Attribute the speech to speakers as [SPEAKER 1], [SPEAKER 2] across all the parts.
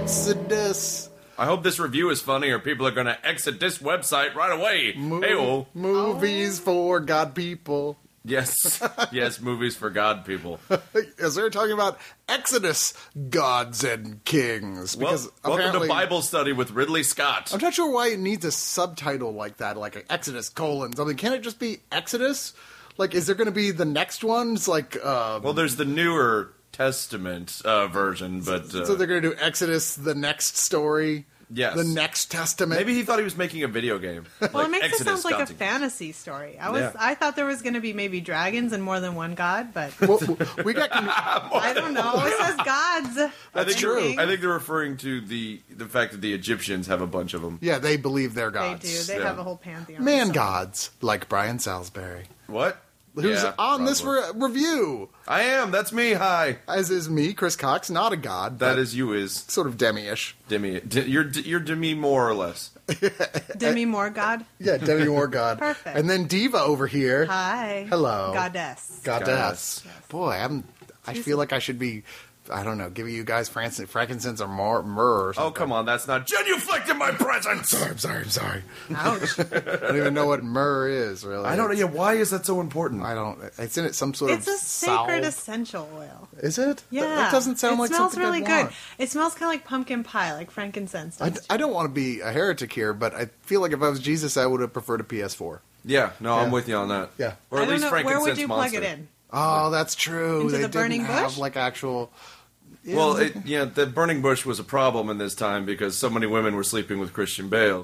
[SPEAKER 1] Exodus.
[SPEAKER 2] I hope this review is funny or people are going to exit this website right away. Hey-oh.
[SPEAKER 1] Movies for God people.
[SPEAKER 2] Yes. Yes, movies for God people.
[SPEAKER 1] As they're talking about Exodus, gods and kings. Because
[SPEAKER 2] welcome to Bible study with Ridley Scott.
[SPEAKER 1] I'm not sure why it needs a subtitle like that, like Exodus : something. Can't it just be Exodus? Like, is there going to be the next one? It's like,
[SPEAKER 2] well, there's the newer Testament version, but
[SPEAKER 1] so they're going to do Exodus, the next story.
[SPEAKER 2] Yes.
[SPEAKER 1] The next testament.
[SPEAKER 2] Maybe he thought he was making a video game.
[SPEAKER 3] Well, it makes
[SPEAKER 2] Exodus,
[SPEAKER 3] it sound like
[SPEAKER 2] gods
[SPEAKER 3] a
[SPEAKER 2] and
[SPEAKER 3] fantasy story.
[SPEAKER 2] Yeah.
[SPEAKER 3] I thought there was going to be maybe dragons and more than one god, but
[SPEAKER 1] Well, we got.
[SPEAKER 3] I don't know. It says gods.
[SPEAKER 1] That's true.
[SPEAKER 2] I think they're referring to the fact that the Egyptians have a bunch of them.
[SPEAKER 1] Yeah, they believe they're
[SPEAKER 3] They
[SPEAKER 1] gods.
[SPEAKER 3] do. They
[SPEAKER 2] Yeah.
[SPEAKER 3] have a whole pantheon.
[SPEAKER 1] Man
[SPEAKER 3] So-
[SPEAKER 1] gods, like Brian Salisbury,
[SPEAKER 2] What?
[SPEAKER 1] who's
[SPEAKER 2] Yeah,
[SPEAKER 1] on this
[SPEAKER 2] probably.
[SPEAKER 1] review.
[SPEAKER 2] I am. That's me. Hi.
[SPEAKER 1] As is me, Chris Cox, not a god.
[SPEAKER 2] That
[SPEAKER 1] but
[SPEAKER 2] is you. Is
[SPEAKER 1] sort of demi-ish.
[SPEAKER 2] Demi? You're Demi more or less.
[SPEAKER 3] Demi Moore god.
[SPEAKER 1] Yeah, demi or god.
[SPEAKER 3] Perfect.
[SPEAKER 1] And then Diva over here.
[SPEAKER 3] Hi.
[SPEAKER 1] Hello.
[SPEAKER 3] Goddess.
[SPEAKER 1] Goddess.
[SPEAKER 3] Yes.
[SPEAKER 1] Boy, I feel like I should be, I don't know, giving you guys frankincense or myrrh or something.
[SPEAKER 2] Oh, come on. That's not genuflecting my presence.
[SPEAKER 1] I'm sorry.
[SPEAKER 3] Ouch.
[SPEAKER 1] I don't even know what myrrh is, really.
[SPEAKER 2] I don't know. Yeah, why is that so important?
[SPEAKER 1] I don't. It's in it some sort
[SPEAKER 3] It's
[SPEAKER 1] of
[SPEAKER 3] a sacred
[SPEAKER 1] salve.
[SPEAKER 3] essential oil.
[SPEAKER 1] Is it?
[SPEAKER 3] Yeah.
[SPEAKER 1] That doesn't sound like
[SPEAKER 3] it smells
[SPEAKER 1] something
[SPEAKER 3] really
[SPEAKER 1] I'd
[SPEAKER 3] good.
[SPEAKER 1] want.
[SPEAKER 3] It smells kind of like pumpkin pie, like frankincense does.
[SPEAKER 1] I don't want to be a heretic here, but I feel like if I was Jesus, I would have preferred a PS4.
[SPEAKER 2] Yeah, no, I'm
[SPEAKER 1] Yeah.
[SPEAKER 2] with you on that.
[SPEAKER 1] Yeah.
[SPEAKER 2] Or
[SPEAKER 3] I
[SPEAKER 2] at
[SPEAKER 3] don't
[SPEAKER 2] least
[SPEAKER 3] know.
[SPEAKER 2] frankincense
[SPEAKER 3] Where would you
[SPEAKER 2] monster.
[SPEAKER 3] plug it in?
[SPEAKER 1] Oh, that's true.
[SPEAKER 3] Into
[SPEAKER 1] They
[SPEAKER 3] the burning
[SPEAKER 1] didn't have
[SPEAKER 3] bush?
[SPEAKER 1] like actual.
[SPEAKER 2] Well, the burning bush was a problem in this time because so many women were sleeping with Christian Bale.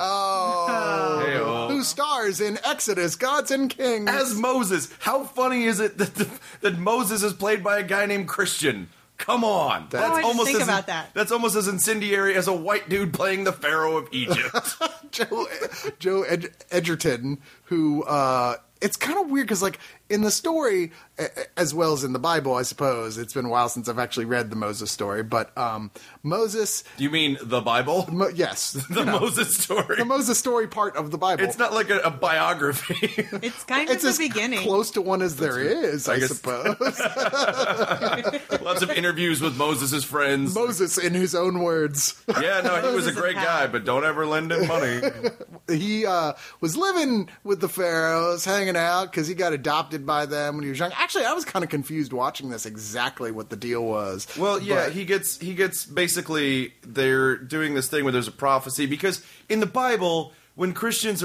[SPEAKER 1] Oh,
[SPEAKER 2] Hey-oh.
[SPEAKER 1] who stars in Exodus: Gods and Kings?
[SPEAKER 2] As Moses. How funny is it that Moses is played by a guy named Christian? Come on.
[SPEAKER 1] Oh, I
[SPEAKER 3] didn't think about that.
[SPEAKER 2] That's almost as incendiary as a white dude playing the Pharaoh of Egypt.
[SPEAKER 1] Joe Edgerton, who it's kind of weird because, like, in the story, as well as in the Bible, I suppose it's been a while since I've actually read the Moses story. But Moses,
[SPEAKER 2] Do you mean the Bible?
[SPEAKER 1] yes,
[SPEAKER 2] The Moses story.
[SPEAKER 1] the Moses story part of the Bible.
[SPEAKER 2] It's not like a biography.
[SPEAKER 3] It's kind
[SPEAKER 1] It's
[SPEAKER 3] of
[SPEAKER 1] as
[SPEAKER 3] the beginning.
[SPEAKER 1] close to one as there is, I
[SPEAKER 2] guess-
[SPEAKER 1] suppose.
[SPEAKER 2] Lots of interviews with Moses' friends.
[SPEAKER 1] Moses, in his own words,
[SPEAKER 2] Yeah, no, he was a
[SPEAKER 3] Moses
[SPEAKER 2] great
[SPEAKER 3] and
[SPEAKER 2] guy,
[SPEAKER 3] Pat.
[SPEAKER 2] but don't ever lend him money.
[SPEAKER 1] he was living with the pharaohs, hanging out because he got adopted by them when he was young. Actually, I was kind of confused watching this exactly what the deal was.
[SPEAKER 2] Well, yeah,
[SPEAKER 1] But-
[SPEAKER 2] he gets basically they're doing this thing where there's a prophecy because in the Bible, when Christians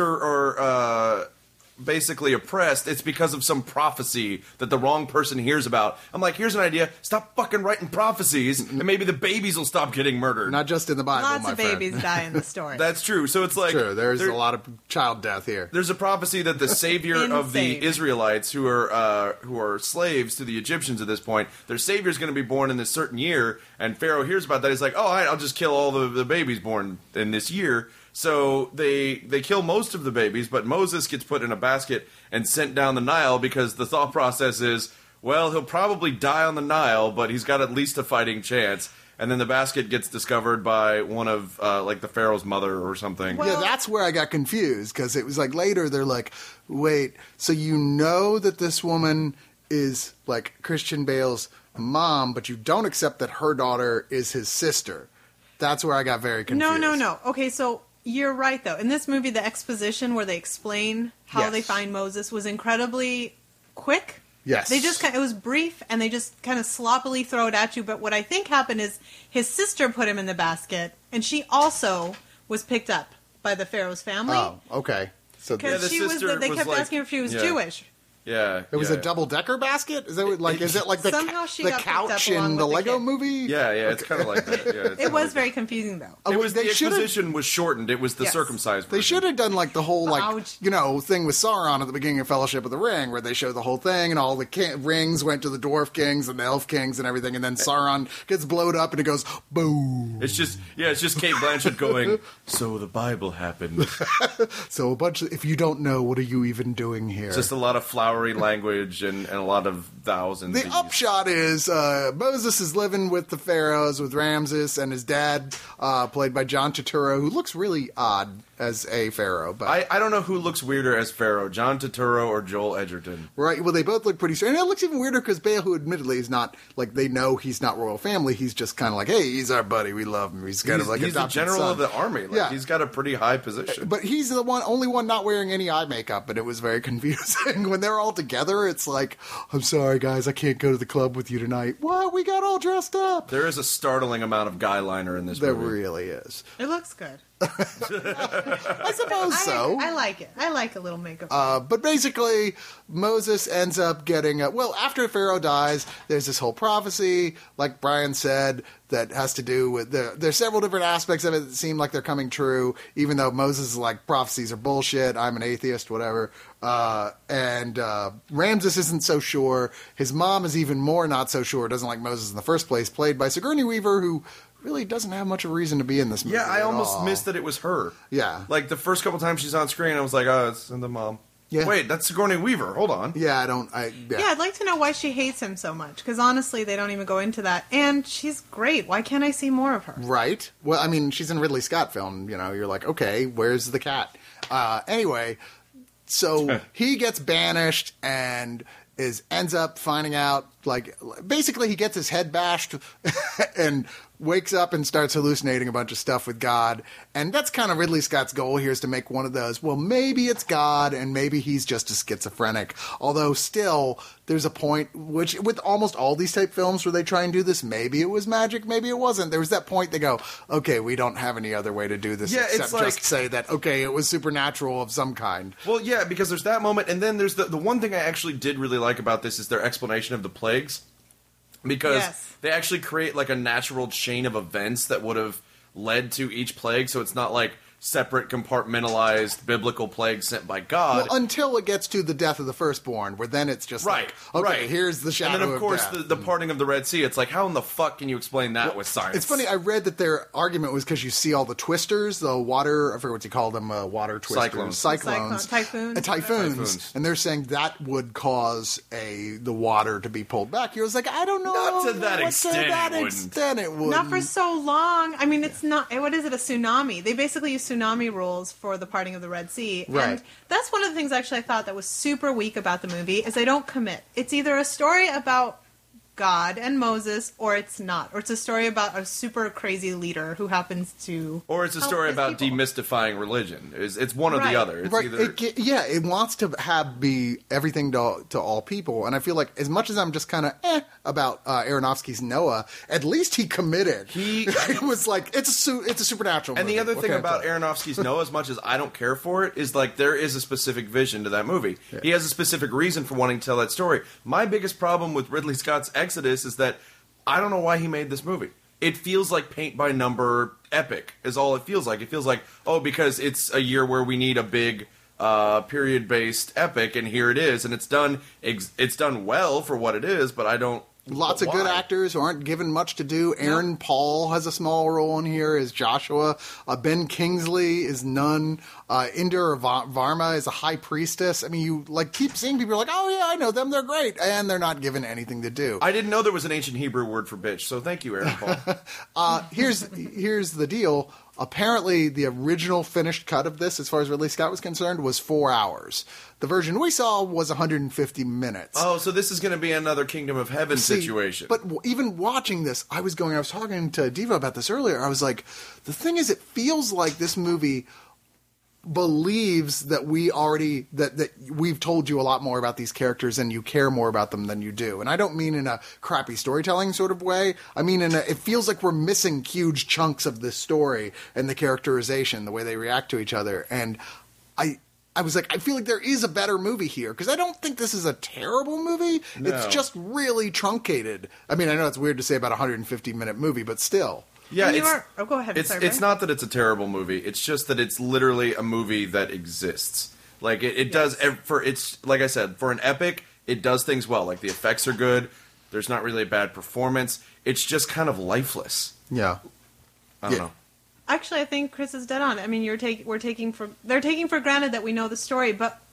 [SPEAKER 2] are basically oppressed, it's because of some prophecy that the wrong person hears about. I'm like, here's an idea: stop fucking writing prophecies, and maybe the babies will stop getting murdered.
[SPEAKER 1] not just in the Bible,
[SPEAKER 3] Lots
[SPEAKER 1] my
[SPEAKER 3] of
[SPEAKER 1] friend.
[SPEAKER 3] babies die in the story.
[SPEAKER 2] That's true. So it's like
[SPEAKER 1] True, there's
[SPEAKER 2] there-
[SPEAKER 1] a lot of child death here.
[SPEAKER 2] There's a prophecy that the savior of the
[SPEAKER 3] Insane.
[SPEAKER 2] Israelites, who are slaves to the Egyptians at this point, their savior is going to be born in this certain year. And Pharaoh hears about that. He's like, "Oh, all right, I'll just kill all the babies born in this year." So they kill most of the babies, but Moses gets put in a basket and sent down the Nile because the thought process is, well, he'll probably die on the Nile, but he's got at least a fighting chance. And then the basket gets discovered by one of like the Pharaoh's mother or something.
[SPEAKER 3] Well-
[SPEAKER 1] Yeah, that's where I got confused because it was like later they're like, wait, so you know that this woman is like Christian Bale's mom, but you don't accept that her daughter is his sister. That's where I got very confused.
[SPEAKER 3] No. Okay, so you're right, though. In this movie, the exposition where they explain how
[SPEAKER 1] Yes.
[SPEAKER 3] they find Moses was incredibly quick.
[SPEAKER 1] Yes.
[SPEAKER 3] They just it was brief, and they just kind of sloppily throw it at you. But what I think happened is his sister put him in the basket, and she also was picked up by the Pharaoh's family.
[SPEAKER 1] Oh, okay. So
[SPEAKER 2] Yeah,
[SPEAKER 3] Because
[SPEAKER 2] the
[SPEAKER 3] she was,
[SPEAKER 2] sister
[SPEAKER 3] they
[SPEAKER 2] was
[SPEAKER 3] kept
[SPEAKER 2] like-
[SPEAKER 3] asking if she was
[SPEAKER 2] yeah.
[SPEAKER 3] Jewish.
[SPEAKER 2] Yeah,
[SPEAKER 1] it was
[SPEAKER 2] yeah.
[SPEAKER 1] a double-decker basket? Is that what, like? Is it like the
[SPEAKER 3] Somehow she
[SPEAKER 1] the
[SPEAKER 3] got picked up
[SPEAKER 1] couch
[SPEAKER 3] along
[SPEAKER 1] in the
[SPEAKER 3] with the
[SPEAKER 1] Lego
[SPEAKER 3] kid.
[SPEAKER 1] movie?
[SPEAKER 2] Yeah, it's kind of like that. Yeah, it's
[SPEAKER 3] It
[SPEAKER 2] kinda
[SPEAKER 3] was
[SPEAKER 2] like
[SPEAKER 3] very confusing, though.
[SPEAKER 1] Oh,
[SPEAKER 2] It was the
[SPEAKER 1] they should've-
[SPEAKER 2] exposition was shortened. It was the
[SPEAKER 3] Yes.
[SPEAKER 2] circumcised.
[SPEAKER 1] They
[SPEAKER 2] version.
[SPEAKER 1] should have done like the whole like
[SPEAKER 3] Ouch.
[SPEAKER 1] thing with Sauron at the beginning of Fellowship of the Ring, where they show the whole thing and all the rings went to the dwarf kings and the elf kings and everything, and then Sauron gets blowed up and it goes boom.
[SPEAKER 2] It's just Kate Blanchett going. So the Bible happened.
[SPEAKER 1] So a bunch of, if you don't know, what are you even doing here?
[SPEAKER 2] Just a lot of flowery language and a lot of thous and
[SPEAKER 1] The
[SPEAKER 2] these.
[SPEAKER 1] upshot is Moses is living with the pharaohs with Ramses and his dad, played by John Turturro, who looks really odd as a pharaoh. But
[SPEAKER 2] I don't know who looks weirder as Pharaoh, John Turturro or Joel Edgerton.
[SPEAKER 1] right, well, they both look pretty strange. And it looks even weirder because Bale, who admittedly is not, like, they know he's not royal family, he's just kind of like, hey, he's our buddy, we love him. He's kind of like
[SPEAKER 2] He's the
[SPEAKER 1] adopted
[SPEAKER 2] general
[SPEAKER 1] son.
[SPEAKER 2] of the army. Like,
[SPEAKER 1] Yeah.
[SPEAKER 2] he's got a pretty high position.
[SPEAKER 1] But he's the only one not wearing any eye makeup, and it was very confusing. When they're all together, it's like, I'm sorry, guys, I can't go to the club with you tonight. What? We got all dressed up.
[SPEAKER 2] There is a startling amount of guy liner in this
[SPEAKER 1] There
[SPEAKER 2] movie.
[SPEAKER 1] really is.
[SPEAKER 3] It looks good.
[SPEAKER 1] I suppose so.
[SPEAKER 3] I like it. I like a little makeup.
[SPEAKER 1] But basically, Moses ends up getting well, after Pharaoh dies, there's this whole prophecy, like Brian said, that has to do with there's several different aspects of it that seem like they're coming true, even though Moses is like, prophecies are bullshit, I'm an atheist, whatever. And Ramses isn't so sure. His mom is even more not so sure, doesn't like Moses in the first place, played by Sigourney Weaver, who really doesn't have much of a reason to be in this movie.
[SPEAKER 2] Yeah, I
[SPEAKER 1] at
[SPEAKER 2] almost
[SPEAKER 1] all.
[SPEAKER 2] missed that it was her.
[SPEAKER 1] Yeah.
[SPEAKER 2] Like, the first couple times she's on screen, I was like, oh, it's the mom.
[SPEAKER 1] Yeah.
[SPEAKER 2] Wait, that's Sigourney Weaver. Hold on.
[SPEAKER 1] Yeah,
[SPEAKER 3] yeah, I'd like to know why she hates him so much, because honestly, they don't even go into that. And she's great. Why can't I see more of her?
[SPEAKER 1] Right. Well, I mean, she's in a Ridley Scott film. You know, you're like, okay, where's the cat? Anyway, so he gets banished and ends up finding out, like, basically he gets his head bashed and wakes up and starts hallucinating a bunch of stuff with God. And that's kind of Ridley Scott's goal here, is to make one of those, well, maybe it's God and maybe he's just a schizophrenic. Although still, there's a point, which with almost all these type films where they try and do this, maybe it was magic, maybe it wasn't. There was that point they go, okay, we don't have any other way to do this except
[SPEAKER 2] it's like,
[SPEAKER 1] just say that, okay, it was supernatural of some kind.
[SPEAKER 2] Well, yeah, because there's that moment, and then there's the one thing I actually did really like about this is their explanation of the plagues. Because
[SPEAKER 3] Yes.
[SPEAKER 2] they actually create like a natural chain of events that would have led to each plague, so it's not like separate compartmentalized biblical plagues sent by God.
[SPEAKER 1] Well, until it gets to the death of the firstborn, where then it's just
[SPEAKER 2] Right,
[SPEAKER 1] like, okay,
[SPEAKER 2] right.
[SPEAKER 1] here's the shadow
[SPEAKER 2] and then, of course,
[SPEAKER 1] death.
[SPEAKER 2] the parting of the Red Sea. It's like, how in the fuck can you explain that with science?
[SPEAKER 1] It's funny, I read that their argument was because you see all the twisters, the water, I forget what you call them, water twisters.
[SPEAKER 2] Cyclones.
[SPEAKER 3] Typhoons.
[SPEAKER 1] Typhoons. And they're saying that would cause the water to be pulled back. He was like, I don't know.
[SPEAKER 2] Not to that
[SPEAKER 1] what
[SPEAKER 2] extent,
[SPEAKER 1] to that
[SPEAKER 2] it wouldn't.
[SPEAKER 1] extent it would.
[SPEAKER 3] Not for so long. I mean, it's not. What is it? A tsunami? They basically use tsunami rules for the parting of the Red Sea,
[SPEAKER 1] Right.
[SPEAKER 3] and that's one of the things actually I thought that was super weak about the movie is they don't commit. It's either a story about God and Moses, or it's not, or it's a story about a super crazy leader who happens to,
[SPEAKER 2] Or it's a
[SPEAKER 3] help
[SPEAKER 2] story
[SPEAKER 3] his
[SPEAKER 2] about
[SPEAKER 3] people.
[SPEAKER 2] demystifying religion. It's one or
[SPEAKER 3] Right.
[SPEAKER 2] the other. It's
[SPEAKER 1] Right,
[SPEAKER 2] either
[SPEAKER 1] it wants to be everything to all people, and I feel like as much as I'm just kind of about Aronofsky's Noah, at least he committed.
[SPEAKER 2] He
[SPEAKER 1] was like, it's a supernatural.
[SPEAKER 2] And
[SPEAKER 1] movie.
[SPEAKER 2] the other
[SPEAKER 1] What
[SPEAKER 2] thing
[SPEAKER 1] can I
[SPEAKER 2] about
[SPEAKER 1] tell you?
[SPEAKER 2] Aronofsky's Noah, as much as I don't care for it, is like there is a specific vision to that movie. He has a specific reason for wanting to tell that story. My biggest problem with Ridley Scott's Exodus is that I don't know why he made this movie. It feels like paint by number epic is all it feels like. It feels like, oh, because it's a year where we need a big period based epic, and here it is, and it's done well for what it is, but I don't.
[SPEAKER 1] Lots of
[SPEAKER 2] why?
[SPEAKER 1] good actors who aren't given much to do. Aaron Paul has a small role in here as Joshua. Ben Kingsley is none. Indira Varma is a high priestess. I mean, you like keep seeing people like, oh yeah, I know them. They're great, and they're not given anything to do.
[SPEAKER 2] I didn't know there was an ancient Hebrew word for bitch, so thank you, Aaron Paul.
[SPEAKER 1] Here's the deal. Apparently, the original finished cut of this, as far as Ridley Scott was concerned, was 4 hours. The version we saw was 150 minutes.
[SPEAKER 2] Oh, so this is going to be another Kingdom of Heaven situation.
[SPEAKER 1] But even watching this, I was talking to Diva about this earlier. I was like, the thing is, it feels like this movie believes that that we've told you a lot more about these characters and you care more about them than you do. And I don't mean in a crappy storytelling sort of way. I mean it feels like we're missing huge chunks of this story and the characterization, the way they react to each other. And I was like, I feel like there is a better movie here, because I don't think this is a terrible movie.
[SPEAKER 2] No.
[SPEAKER 1] It's just really truncated. I mean, I know it's weird to say about a 150-minute movie, but still.
[SPEAKER 2] Yeah,
[SPEAKER 3] And
[SPEAKER 2] it's,
[SPEAKER 3] go ahead.
[SPEAKER 2] it's
[SPEAKER 3] Sorry,
[SPEAKER 2] it's
[SPEAKER 3] Brian.
[SPEAKER 2] not that it's a terrible movie. It's just that it's literally a movie that exists. Like it does it's like I said, for an epic, it does things well. Like the effects are good. There's not really a bad performance. It's just kind of lifeless.
[SPEAKER 1] Yeah.
[SPEAKER 2] I don't know.
[SPEAKER 3] Actually, I think Chris is dead on. I mean, they're taking for granted that we know the story, but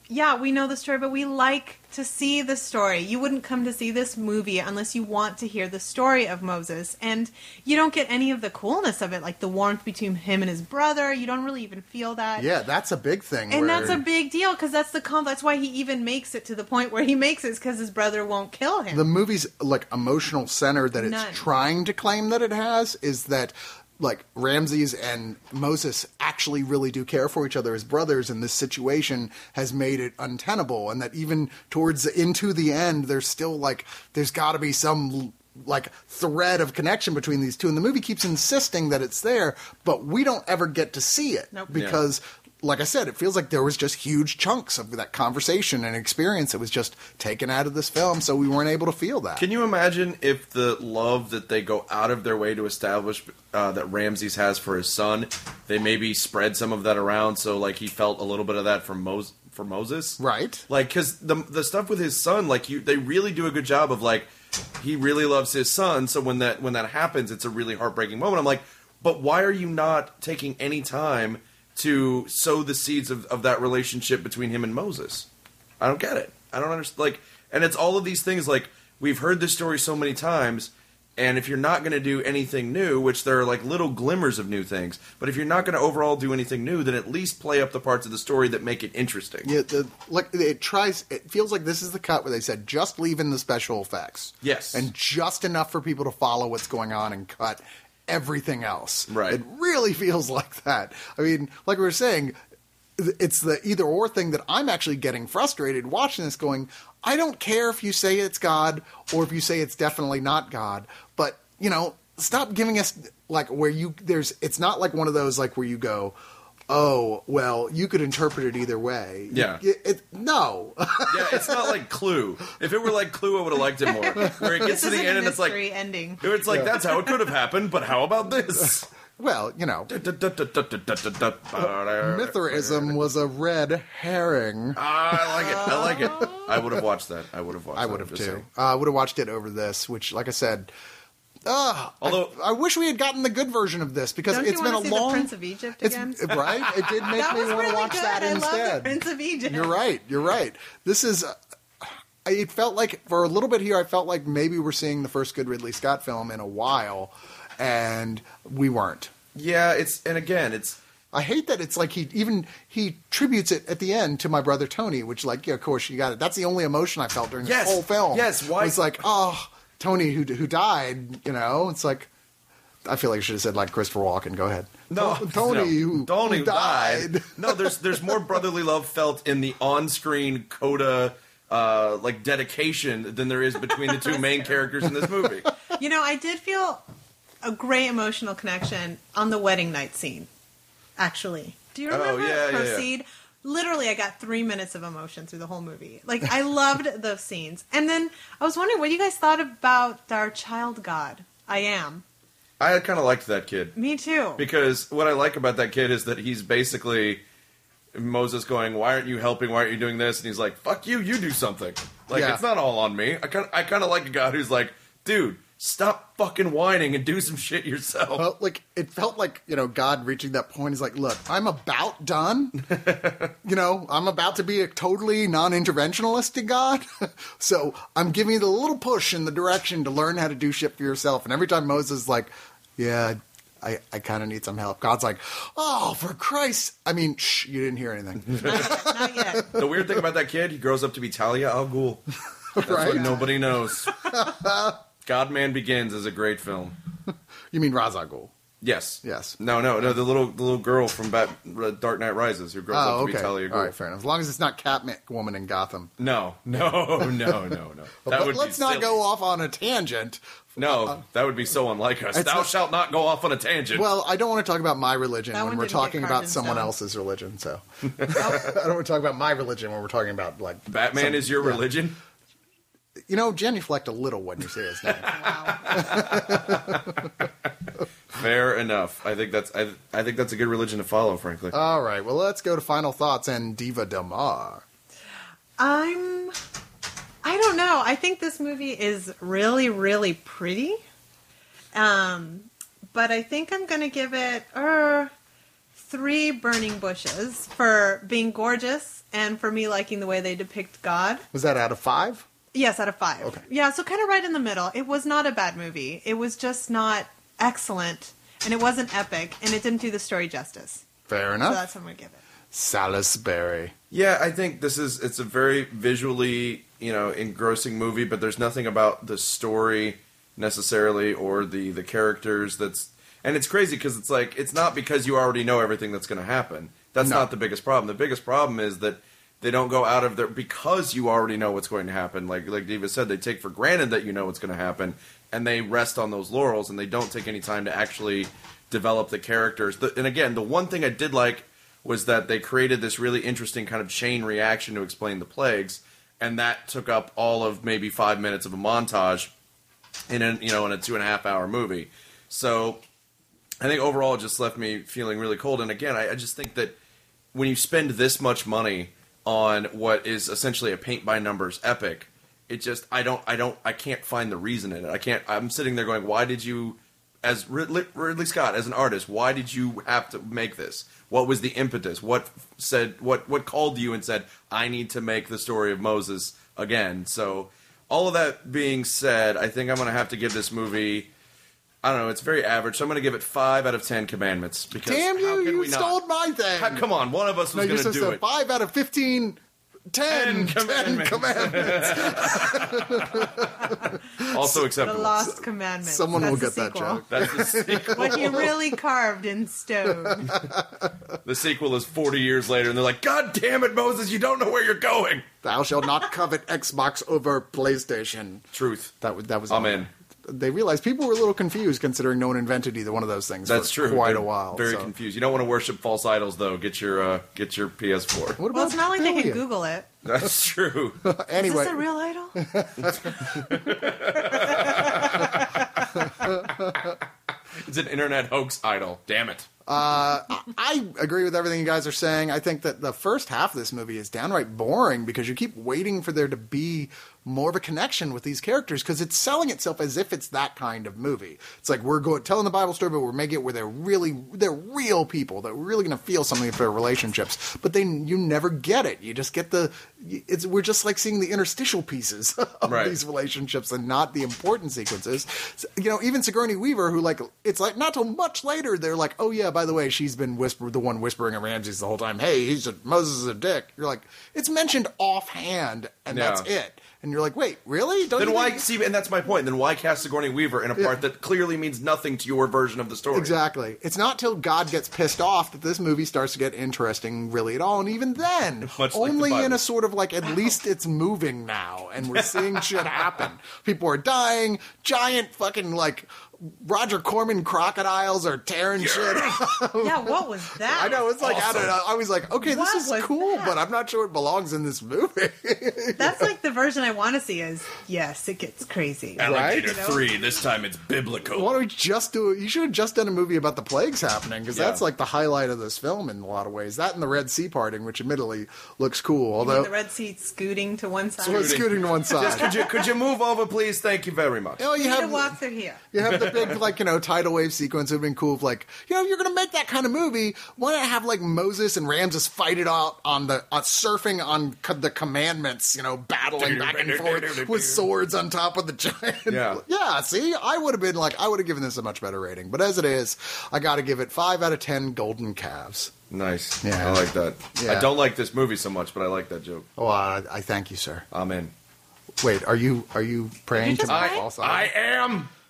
[SPEAKER 3] yeah, we know the story, but we like to see the story. You wouldn't come to see this movie unless you want to hear the story of Moses. And you don't get any of the coolness of it, like the warmth between him and his brother. You don't really even feel that.
[SPEAKER 1] Yeah, that's a big thing.
[SPEAKER 3] And that's a big deal, because that's that's why he even makes it to the point where he makes it, because his brother won't kill him.
[SPEAKER 1] The movie's like emotional center that
[SPEAKER 3] None.
[SPEAKER 1] it's trying to claim that it has is that like Ramses and Moses actually really do care for each other as brothers, and this situation has made it untenable, and that even into the end there's still like there's got to be some like thread of connection between these two, and the movie keeps insisting that it's there, but we don't ever get to see it.
[SPEAKER 3] Nope.
[SPEAKER 1] Because like I said, it feels like there was just huge chunks of that conversation and experience that was just taken out of this film, so we weren't able to feel that.
[SPEAKER 2] Can you imagine if the love that they go out of their way to establish that Ramses has for his son, they maybe spread some of that around, so like he felt a little bit of that from Moses?
[SPEAKER 1] Right.
[SPEAKER 2] Like, because the stuff with his son, like they really do a good job of like, he really loves his son, so when that happens, it's a really heartbreaking moment. I'm like, but why are you not taking any time to sow the seeds of that relationship between him and Moses? I don't get it. I don't understand. Like, and it's all of these things. Like, we've heard this story so many times, and if you're not going to do anything new, which there are like little glimmers of new things, but if you're not going to overall do anything new, then at least play up the parts of the story that make it interesting.
[SPEAKER 1] Yeah, it feels like this is the cut where they said just leave in the special effects.
[SPEAKER 2] Yes.
[SPEAKER 1] And just enough for people to follow what's going on and cut everything else.
[SPEAKER 2] Right.
[SPEAKER 1] It really feels like that. I mean, like we were saying, it's the either or thing that I'm actually getting frustrated watching this going, I don't care if you say it's God or if you say it's definitely not God, but, you know, stop giving us like where it's not like one of those like where you go, oh, well, you could interpret it either way.
[SPEAKER 2] Yeah.
[SPEAKER 1] No.
[SPEAKER 2] Yeah, it's not like Clue. If it were like Clue, I would have liked it more. Where it gets to the end and it's like,
[SPEAKER 3] ending.
[SPEAKER 2] it's like, that's how it could have happened, but how about this?
[SPEAKER 1] Well, you know, Mithraism was a red herring.
[SPEAKER 2] I like it. I would have watched that. I would have watched
[SPEAKER 1] I
[SPEAKER 2] that.
[SPEAKER 1] would have
[SPEAKER 2] just
[SPEAKER 1] too.
[SPEAKER 2] saying.
[SPEAKER 1] I would have watched it over this, which, like I said,
[SPEAKER 2] Although
[SPEAKER 1] I wish we had gotten the good version of this because
[SPEAKER 3] Don't
[SPEAKER 1] it's
[SPEAKER 3] you
[SPEAKER 1] been a
[SPEAKER 3] want to see
[SPEAKER 1] long.
[SPEAKER 3] the Prince of Egypt
[SPEAKER 1] It's
[SPEAKER 3] again?
[SPEAKER 1] right. It did make
[SPEAKER 3] That
[SPEAKER 1] me
[SPEAKER 3] was
[SPEAKER 1] want to
[SPEAKER 3] really
[SPEAKER 1] watch
[SPEAKER 3] good.
[SPEAKER 1] that
[SPEAKER 3] I
[SPEAKER 1] instead.
[SPEAKER 3] love the Prince of Egypt.
[SPEAKER 1] You're right. You're right. This is. It felt like for a little bit here, I felt like maybe we're seeing the first good Ridley Scott film in a while, and we weren't.
[SPEAKER 2] yeah, it's
[SPEAKER 1] I hate that it's like he tributes it at the end to my brother Tony, which like yeah, of course you got it. That's the only emotion I felt during
[SPEAKER 2] Yes.
[SPEAKER 1] the whole film.
[SPEAKER 2] Yes, why-
[SPEAKER 1] It's like Tony who died. You know, it's like I feel like I should have said like Christopher Walken. Go ahead. Tony who died.
[SPEAKER 2] No, there's more brotherly love felt in the on-screen coda like dedication than there is between the two main characters in this movie.
[SPEAKER 3] You know, I did feel a great emotional connection on the wedding night scene, actually. Do you remember?
[SPEAKER 2] yeah.
[SPEAKER 3] Proceed. Literally, I got 3 minutes of emotion through the whole movie. Like, I loved those scenes. And then I was wondering what you guys thought about our child god, I Am.
[SPEAKER 2] I kind of liked that kid.
[SPEAKER 3] Me too.
[SPEAKER 2] Because what I like about that kid is that he's basically Moses going, why aren't you helping? Why aren't you doing this? And he's like, fuck you, you do something. Like,
[SPEAKER 1] Yeah.
[SPEAKER 2] it's not all on me. I kind of like a guy who's like, dude, stop fucking whining and do some shit yourself.
[SPEAKER 1] Well, like it felt like God reaching that point. He's like, look, I'm about done. I'm about to be a totally non-interventionalistic God. So I'm giving you the little push in the direction to learn how to do shit for yourself. And every time Moses is like, yeah, I kind of need some help. God's like, oh, for Christ. I mean, shh, you didn't hear anything.
[SPEAKER 3] Not yet.
[SPEAKER 2] The weird thing about that kid, he grows up to be Talia al Ghul. That's
[SPEAKER 1] Right?
[SPEAKER 2] what nobody knows. Godman Begins is a great film.
[SPEAKER 1] You mean Ra's al Ghul?
[SPEAKER 2] Yes.
[SPEAKER 1] Yes.
[SPEAKER 2] No. The little girl from Dark Knight Rises who grows up
[SPEAKER 1] Oh,
[SPEAKER 2] to
[SPEAKER 1] okay.
[SPEAKER 2] be Talia al Ghul.
[SPEAKER 1] All right, fair enough. As long as it's not Catwoman in Gotham.
[SPEAKER 2] No. That
[SPEAKER 1] But
[SPEAKER 2] would
[SPEAKER 1] let's
[SPEAKER 2] be
[SPEAKER 1] not
[SPEAKER 2] silly.
[SPEAKER 1] go off on a tangent.
[SPEAKER 2] No, that would be so unlike us.
[SPEAKER 1] It's
[SPEAKER 2] Thou
[SPEAKER 1] not-
[SPEAKER 2] shalt not go off on a tangent.
[SPEAKER 1] Well, I don't want to talk about my religion
[SPEAKER 3] That
[SPEAKER 1] when
[SPEAKER 3] one
[SPEAKER 1] we're
[SPEAKER 3] didn't get
[SPEAKER 1] talking
[SPEAKER 3] carved
[SPEAKER 1] about
[SPEAKER 3] in
[SPEAKER 1] someone
[SPEAKER 3] stone.
[SPEAKER 1] else's religion. So I don't want to talk about my religion when we're talking about like
[SPEAKER 2] Batman is your religion?
[SPEAKER 1] genuflect a little when you say his name.
[SPEAKER 2] Fair enough. I think that's a good religion to follow, frankly.
[SPEAKER 1] All right, well, let's go to final thoughts and Diva Damar.
[SPEAKER 3] I don't know. I think this movie is really, really pretty. But I think I'm going to give it 3 burning bushes for being gorgeous and for me liking the way they depict God.
[SPEAKER 1] Was that out of 5?
[SPEAKER 3] Yes, out of 5.
[SPEAKER 1] Okay.
[SPEAKER 3] Yeah, so kind of right in the middle. It was not a bad movie. It was just not excellent, and it wasn't epic, and it didn't do the story justice.
[SPEAKER 1] Fair
[SPEAKER 3] So
[SPEAKER 1] enough.
[SPEAKER 3] that's what I'm going to give it.
[SPEAKER 1] Salisbury.
[SPEAKER 2] Yeah, I think it's a very visually, engrossing movie, but there's nothing about the story necessarily or the characters and it's crazy because it's like, it's not because you already know everything that's going to happen. That's not the biggest problem. The biggest problem is that they don't go out of their, because you already know what's going to happen. Like Diva said, they take for granted that you know what's going to happen, and they rest on those laurels, and they don't take any time to actually develop the characters. And again, the one thing I did like was that they created this really interesting kind of chain reaction to explain the plagues, and that took up all of maybe 5 minutes of a montage in a 2.5 hour movie. So I think overall it just left me feeling really cold. And again, I just think that when you spend this much money on what is essentially a paint by numbers epic, it just, I can't find the reason in it. I'm sitting there going, why did you, as Ridley Scott, as an artist, why did you have to make this? What was the impetus? What called you and said, I need to make the story of Moses again? So all of that being said, I think I'm going to have to give this movie, I don't know, it's very average, so I'm going to give it 5 out of 10 commandments. Because
[SPEAKER 1] Damn you,
[SPEAKER 2] how can
[SPEAKER 1] you
[SPEAKER 2] we not?
[SPEAKER 1] stole my thing.
[SPEAKER 2] Come on, one of us was going to do it.
[SPEAKER 1] 5 out of 15, 10 commandments.
[SPEAKER 2] Also
[SPEAKER 3] The
[SPEAKER 2] acceptable.
[SPEAKER 3] Lost Commandments.
[SPEAKER 1] Someone
[SPEAKER 3] That's
[SPEAKER 1] will
[SPEAKER 3] the
[SPEAKER 1] get that
[SPEAKER 3] sequel.
[SPEAKER 1] joke.
[SPEAKER 2] That's the sequel.
[SPEAKER 3] What he really carved in stone.
[SPEAKER 2] The sequel is 40 years later, and they're like, God damn it, Moses, you don't know where you're going.
[SPEAKER 1] Thou shalt not covet Xbox over PlayStation.
[SPEAKER 2] Truth.
[SPEAKER 1] That was.
[SPEAKER 2] Amen.
[SPEAKER 1] They realized people were a little confused considering no one invented either one of those things.
[SPEAKER 2] That's
[SPEAKER 1] for
[SPEAKER 2] true.
[SPEAKER 1] Quite
[SPEAKER 2] They're
[SPEAKER 1] a while.
[SPEAKER 2] Very
[SPEAKER 1] so.
[SPEAKER 2] confused. You don't want to worship false idols, though. Get your PS4.
[SPEAKER 1] What
[SPEAKER 3] Well, it's not like they can
[SPEAKER 1] Billion?
[SPEAKER 3] Google it.
[SPEAKER 2] That's true.
[SPEAKER 1] Anyway,
[SPEAKER 3] Is this a real idol?
[SPEAKER 2] It's an internet hoax idol. Damn it.
[SPEAKER 1] I agree with everything you guys are saying. I think that the first half of this movie is downright boring because you keep waiting for there to be more of a connection with these characters because it's selling itself as if it's that kind of movie. It's like we're telling the Bible story, but we're making it where they're real people that we're really going to feel something for their relationships. But then you never get it. You just get we're just like seeing the interstitial pieces of
[SPEAKER 2] Right.
[SPEAKER 1] these relationships and not the important sequences. So, even Sigourney Weaver, who it's like not till much later they're like, oh yeah, by the way, she's been the one whispering at Ramses the whole time. Hey, Moses is a dick. You're like, it's mentioned offhand, and that's it. And you're like, wait, really?
[SPEAKER 2] Then why see? And that's my point. Then why cast Sigourney Weaver in a part that clearly means nothing to your version of the story?
[SPEAKER 1] Exactly. It's not till God gets pissed off that this movie starts to get interesting really at all. And even then,
[SPEAKER 2] Much like the
[SPEAKER 1] only in
[SPEAKER 2] Bible.
[SPEAKER 1] a sort of like, at least it's moving now and we're seeing shit happen. People are dying, giant fucking like Roger Corman crocodiles are tearing shit up.
[SPEAKER 3] Yeah, what was that?
[SPEAKER 1] I know, it's like, I don't know. I was like, okay,
[SPEAKER 3] What
[SPEAKER 1] this is
[SPEAKER 3] was
[SPEAKER 1] cool,
[SPEAKER 3] that?
[SPEAKER 1] but I'm not sure it belongs in this movie.
[SPEAKER 3] That's like the version I want to see is, yes, it gets crazy.
[SPEAKER 2] Alligator
[SPEAKER 3] Right?
[SPEAKER 2] 3. This time it's biblical.
[SPEAKER 1] Why don't we just you should have just done a movie about the plagues happening, because
[SPEAKER 2] Yeah.
[SPEAKER 1] that's like the highlight of this film in a lot of ways. That and the Red Sea parting, which admittedly looks cool,
[SPEAKER 3] You mean
[SPEAKER 1] although
[SPEAKER 3] the Red Sea scooting to one side.
[SPEAKER 1] so scooting to one
[SPEAKER 2] Just
[SPEAKER 1] side.
[SPEAKER 2] could you move over, please? Thank you very much.
[SPEAKER 1] You
[SPEAKER 3] You need to
[SPEAKER 1] have
[SPEAKER 3] walk through here.
[SPEAKER 1] you have the big tidal wave sequence. It would have been cool if if you're going to make that kind of movie, why not have Moses and Ramses fight it out on surfing on the commandments, battling back and forth with swords on top of the giant.
[SPEAKER 2] Yeah.
[SPEAKER 1] See, I would have been I would have given this a much better rating, but as it is, I got to give it 5 out of 10 golden calves.
[SPEAKER 2] Nice.
[SPEAKER 1] Yeah.
[SPEAKER 2] I like that.
[SPEAKER 1] Yeah.
[SPEAKER 2] I don't like this movie so much, but I like that joke.
[SPEAKER 1] Oh, I thank you, sir.
[SPEAKER 2] I'm in.
[SPEAKER 1] Wait, are you praying
[SPEAKER 3] Did you
[SPEAKER 1] to my
[SPEAKER 3] just
[SPEAKER 1] false
[SPEAKER 2] I
[SPEAKER 1] idol?
[SPEAKER 2] am.